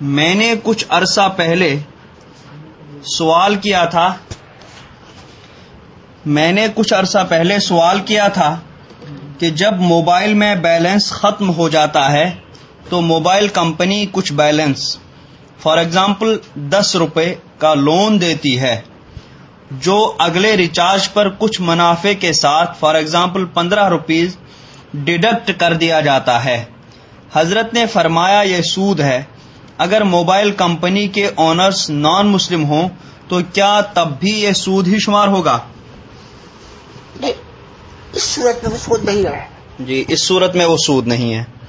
मैंने कुछ अरसा पहले सवाल किया था कि जब मोबाइल में बैलेंस ख़त्म हो जाता है तो मोबाइल कंपनी कुछ बैलेंस फॉर एग्जाम्पल 10 रुपए का लोन देती है जो अगले रिचार्ज पर कुछ मुनाफे के साथ फॉर एग्जाम्पल 15 रुपीज डिडक्ट कर दिया जाता है। हजरत ने फरमाया यह सूद है। अगर मोबाइल कंपनी के ओनर्स नॉन मुस्लिम हों तो क्या तब भी यह सूद ही शुमार होगा? इस सूरत में वो सूद नहीं है। जी, इस सूरत में वो सूद नहीं है।